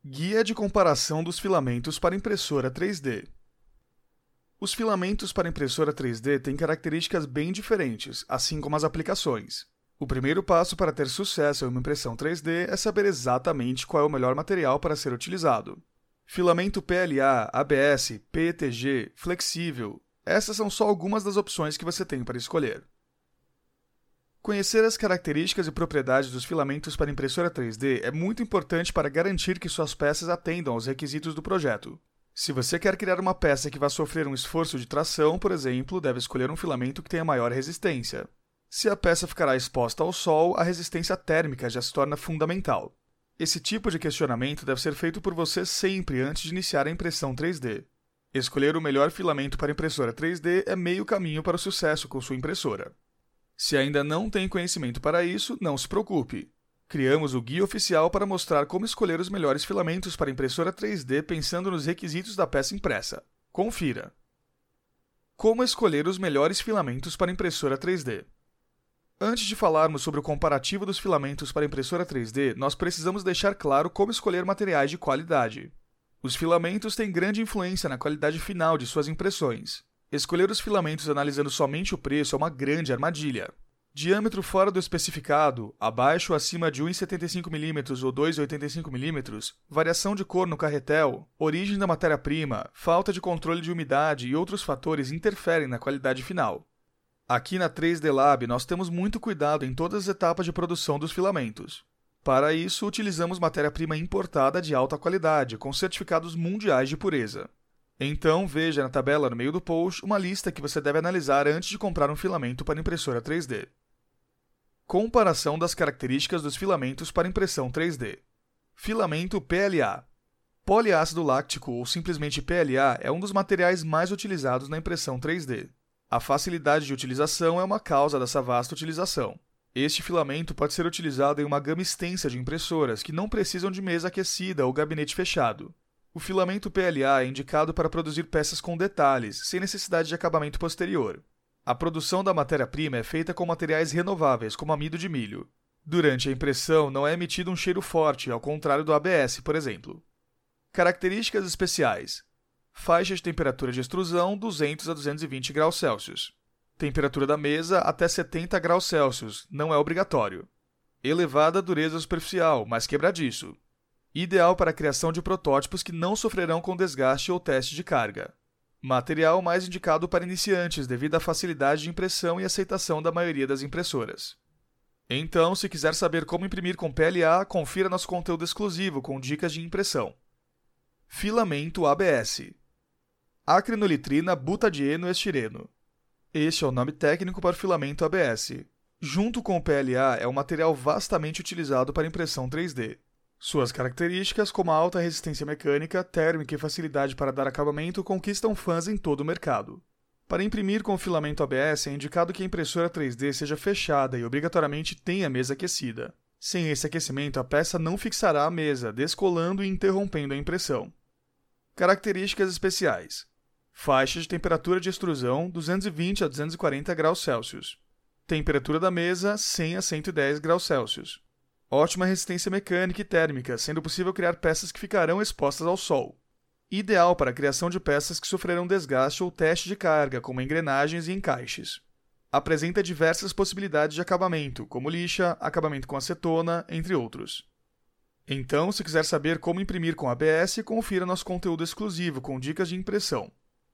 Guia de comparação dos filamentos para impressora 3D. Os filamentos para impressora 3D têm características bem diferentes, assim como as aplicações. O primeiro passo para ter sucesso em uma impressão 3D é saber exatamente qual é o melhor material para ser utilizado. Filamento PLA, ABS, PETG, flexível. Essas são só algumas das opções que você tem para escolher. Conhecer as características e propriedades dos filamentos para impressora 3D é muito importante para garantir que suas peças atendam aos requisitos do projeto. Se você quer criar uma peça que vá sofrer um esforço de tração, por exemplo, deve escolher um filamento que tenha maior resistência. Se a peça ficará exposta ao sol, a resistência térmica já se torna fundamental. Esse tipo de questionamento deve ser feito por você sempre antes de iniciar a impressão 3D. Escolher o melhor filamento para impressora 3D é meio caminho para o sucesso com sua impressora. Se ainda não tem conhecimento para isso, não se preocupe. Criamos o guia oficial para mostrar como escolher os melhores filamentos para impressora 3D pensando nos requisitos da peça impressa. Confira! Como escolher os melhores filamentos para impressora 3D? Antes de falarmos sobre o comparativo dos filamentos para impressora 3D, nós precisamos deixar claro como escolher materiais de qualidade. Os filamentos têm grande influência na qualidade final de suas impressões. Escolher os filamentos analisando somente o preço é uma grande armadilha. Diâmetro fora do especificado, abaixo ou acima de 1,75 mm ou 2,85 mm, variação de cor no carretel, origem da matéria-prima, falta de controle de umidade e outros fatores interferem na qualidade final. Aqui na 3D Lab nós temos muito cuidado em todas as etapas de produção dos filamentos. Para isso, utilizamos matéria-prima importada de alta qualidade, com certificados mundiais de pureza. Então, veja na tabela no meio do post uma lista que você deve analisar antes de comprar um filamento para impressora 3D. Comparação das características dos filamentos para impressão 3D. Filamento PLA. Poliácido láctico, ou simplesmente PLA, é um dos materiais mais utilizados na impressão 3D. A facilidade de utilização é uma causa dessa vasta utilização. Este filamento pode ser utilizado em uma gama extensa de impressoras que não precisam de mesa aquecida ou gabinete fechado. O filamento PLA é indicado para produzir peças com detalhes, sem necessidade de acabamento posterior. A produção da matéria-prima é feita com materiais renováveis, como amido de milho. Durante a impressão, não é emitido um cheiro forte, ao contrário do ABS, por exemplo. Características especiais. Faixa de temperatura de extrusão 200 a 220 graus Celsius. Temperatura da mesa até 70 graus Celsius, não é obrigatório. Elevada dureza superficial, mas quebradiço. Ideal para a criação de protótipos que não sofrerão com desgaste ou teste de carga. Material mais indicado para iniciantes devido à facilidade de impressão e aceitação da maioria das impressoras. Então, se quiser saber como imprimir com PLA, confira nosso conteúdo exclusivo com dicas de impressão. Filamento ABS. Acrinolitrina butadieno-estireno. Este é o nome técnico para o filamento ABS. Junto com o PLA, é um material vastamente utilizado para impressão 3D. Suas características, como a alta resistência mecânica, térmica e facilidade para dar acabamento, conquistam fãs em todo o mercado. Para imprimir com o filamento ABS, é indicado que a impressora 3D seja fechada e obrigatoriamente tenha mesa aquecida. Sem esse aquecimento, a peça não fixará a mesa, descolando e interrompendo a impressão. Características especiais. Faixa de temperatura de extrusão 220 a 240 graus Celsius. Temperatura da mesa 100 a 110 graus Celsius. Ótima resistência mecânica e térmica, sendo possível criar peças que ficarão expostas ao sol. Ideal para a criação de peças que sofrerão desgaste ou teste de carga, como engrenagens e encaixes. Apresenta diversas possibilidades de acabamento, como lixa, acabamento com acetona, entre outros. Então, se quiser saber como imprimir com ABS, confira nosso conteúdo exclusivo com dicas de impressão.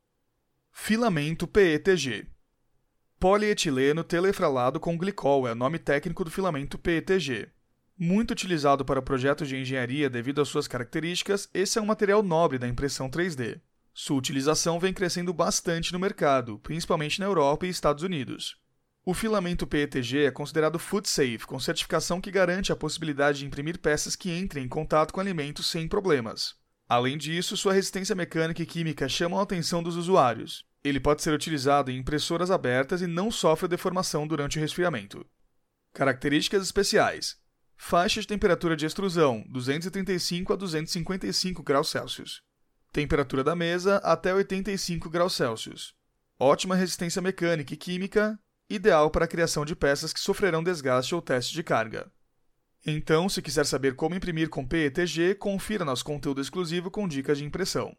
Filamento PETG. Polietileno telefralado com glicol é o nome técnico do filamento PETG. Muito utilizado para projetos de engenharia devido às suas características, esse é um material nobre da impressão 3D. Sua utilização vem crescendo bastante no mercado, principalmente na Europa e Estados Unidos. O filamento PETG é considerado food safe, com certificação que garante a possibilidade de imprimir peças que entrem em contato com alimentos sem problemas. Além disso, sua resistência mecânica e química chamam a atenção dos usuários. Ele pode ser utilizado em impressoras abertas e não sofre deformação durante o resfriamento. Características especiais. Faixa de temperatura de extrusão 235 a 255 graus Celsius. Temperatura da mesa até 85 graus Celsius. Ótima resistência mecânica e química, ideal para a criação de peças que sofrerão desgaste ou teste de carga. Então, se quiser saber como imprimir com PETG, confira nosso conteúdo exclusivo com dicas de impressão.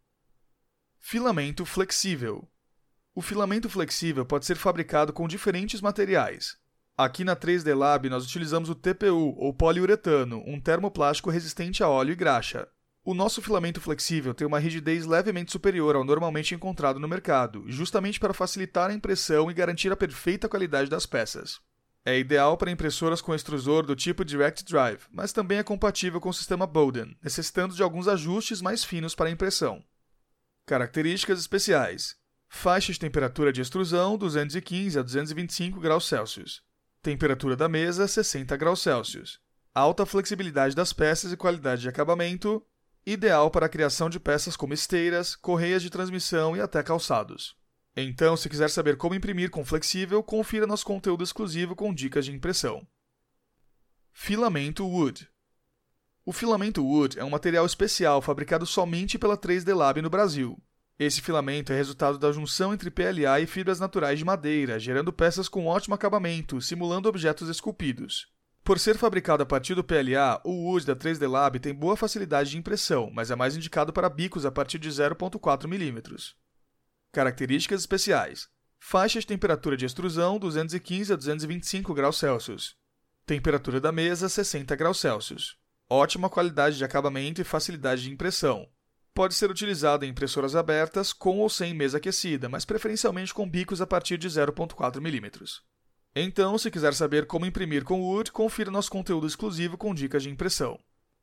Filamento flexível. O filamento flexível pode ser fabricado com diferentes materiais. Aqui na 3D Lab nós utilizamos o TPU, ou poliuretano, um termoplástico resistente a óleo e graxa. O nosso filamento flexível tem uma rigidez levemente superior ao normalmente encontrado no mercado, justamente para facilitar a impressão e garantir a perfeita qualidade das peças. É ideal para impressoras com extrusor do tipo Direct Drive, mas também é compatível com o sistema Bowden, necessitando de alguns ajustes mais finos para a impressão. Características especiais. Faixa de temperatura de extrusão 215 a 225 graus Celsius. Temperatura da mesa 60 graus Celsius. Alta flexibilidade das peças e qualidade de acabamento. Ideal para a criação de peças como esteiras, correias de transmissão e até calçados. Então, se quiser saber como imprimir com flexível, confira nosso conteúdo exclusivo com dicas de impressão. Filamento Wood. O filamento Wood é um material especial fabricado somente pela 3D Lab no Brasil. Esse filamento é resultado da junção entre PLA e fibras naturais de madeira, gerando peças com ótimo acabamento, simulando objetos esculpidos. Por ser fabricado a partir do PLA, o Wood da 3D Lab tem boa facilidade de impressão, mas é mais indicado para bicos a partir de 0,4 mm. Características especiais. Faixa de temperatura de extrusão 215 a 225 graus Celsius. Temperatura da mesa 60 graus Celsius. Ótima qualidade de acabamento e facilidade de impressão. Pode ser utilizado em impressoras abertas com ou sem mesa aquecida, mas preferencialmente com bicos a partir de 0,4 mm. Então, se quiser saber como imprimir com Wood, confira nosso conteúdo exclusivo com dicas de impressão.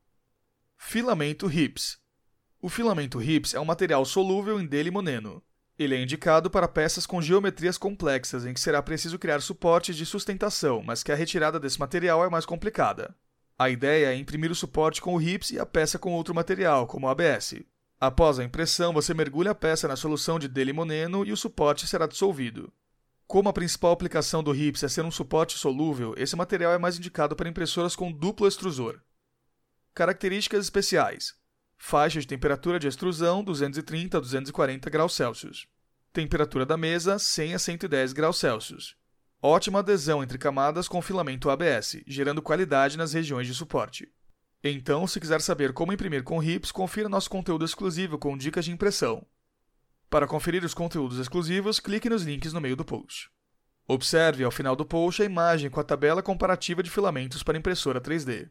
Filamento HIPS. O filamento HIPS é um material solúvel em delimoneno. Ele é indicado para peças com geometrias complexas em que será preciso criar suportes de sustentação, mas que a retirada desse material é mais complicada. A ideia é imprimir o suporte com o HIPS e a peça com outro material, como o ABS. Após a impressão, você mergulha a peça na solução de delimoneno e o suporte será dissolvido. Como a principal aplicação do HIPS é ser um suporte solúvel, esse material é mais indicado para impressoras com duplo extrusor. Características especiais. Faixa de temperatura de extrusão 230 a 240 graus Celsius. Temperatura da mesa 100 a 110 graus Celsius. Ótima adesão entre camadas com filamento ABS, gerando qualidade nas regiões de suporte. Então, se quiser saber como imprimir com HIPS, confira nosso conteúdo exclusivo com dicas de impressão. Para conferir os conteúdos exclusivos, clique nos links no meio do post. Observe ao final do post a imagem com a tabela comparativa de filamentos para impressora 3D.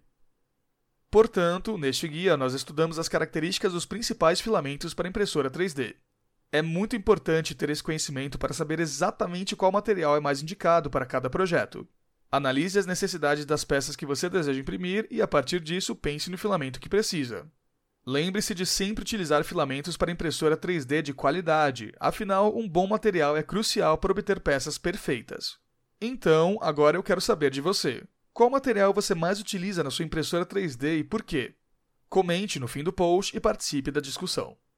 Portanto, neste guia nós estudamos as características dos principais filamentos para impressora 3D. É muito importante ter esse conhecimento para saber exatamente qual material é mais indicado para cada projeto. Analise as necessidades das peças que você deseja imprimir e, a partir disso, pense no filamento que precisa. Lembre-se de sempre utilizar filamentos para impressora 3D de qualidade, afinal, um bom material é crucial para obter peças perfeitas. Então, agora eu quero saber de você. Qual material você mais utiliza na sua impressora 3D e por quê? Comente no fim do post e participe da discussão.